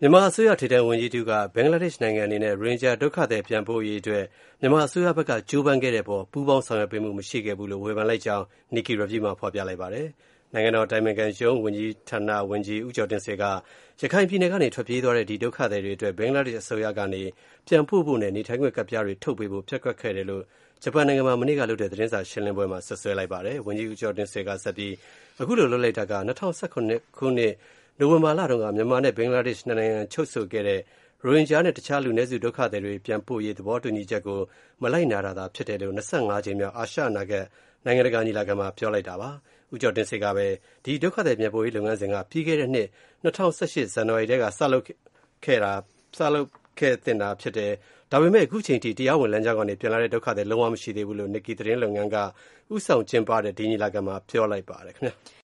မြန်မာအစိုးရထိပ်တန်းဝန်ကြီးတစ်ဦးကဘင်္ဂလားဒေ့ရှ်နိုင်ငံအနေနဲ့ရိုဟင်ဂျာဒုက္ခသည်ပြန်ပို့ရေးအတွက်မြန်မာအစိုးရဘက်ကကြိုးပမ်းခဲ့တဲ့အပေါ်ပူးပေါင်းဆောင်ရွက်ပေးမှုမရှိခဲ့ဘူးလို့ဝေဖန်လိုက်ကြောင်း Nikkei Review မှာဖော်ပြလိုက်ပါတယ်။ နိုင်ငံတော်အတိုင်ပင်ခံရုံးဝန်ကြီးဌာနဝန်ကြီးဦးကျော်တင့်ဆွေကရခိုင်ပြည်နယ်ကနေထွက်ပြေးသွားတဲ့ဒီဒုက္ခသည်တွေအတွက်ဘင်္ဂလားဒေ့ရှ်အစိုးရကနေပြန်ပို့ဖို့နဲ့နေထိုင်ခွင့်ကဒ်ပြားတွေထုတ်ပေးဖို့ပျက်ကွက်ခဲ့တယ်လို့ဂျပန်နိုင်ငံမှာမနေ့ကလုပ်တဲ့သတင်းစာရှင်းလင်းပွဲမှာစွပ်စွဲလိုက်ပါတယ်။ ဝန်ကြီးဦးကျော်တင့်ဆွေကဆက်ပြီးအခုလိုလုပ်လိုက်တာက2019ခုနှစ်နိုဝင်ဘာလတုန်းကမြန်မာနဲ့ဘင်္ဂလားဒေ့ရှ်နှစ်နိုင်ငံချုပ်ဆိုခဲ့တဲ့ရိုဟင်ဂျာနဲ့တခြားလူနည်းစုဒုက္ခသည်တွေပြန်ပို့ရေးသဘောတူညီချက်ကိုမလိုက်နာတာသာဖြစ်တယ်လို့25ကြိမ်မြောက်အာရှအနာဂတ်နိုင်ငံတကာညီလာခံမှာပြောလိုက်တာပါ။ဦးကျော်တင့်ဆွေကပဲဒီဒုက္ခသည်ပြန်ပို့ရေးလုပ်ငန်းစဉ်ကပြီးခဲ့တဲ့နှစ်2018ဇန်နဝါရီထဲကစလုပ်ခဲ့သင့်တာဖြစ်တယ်။ဒါပေမဲ့အခုချိန်ထိတရားဝင်လမ်းကြောင်းကနေပြန်လာတဲ့ဒုက္ခသည်လုံးဝမရှိသေးဘူးလို့Nikkeiသတင်းလုပ်ငန်းကဦးဆောင်ကျင်းပတဲ့ဒီညီလာခံမှာပြောလိုက်ပါတယ်ခင်ဗျာ။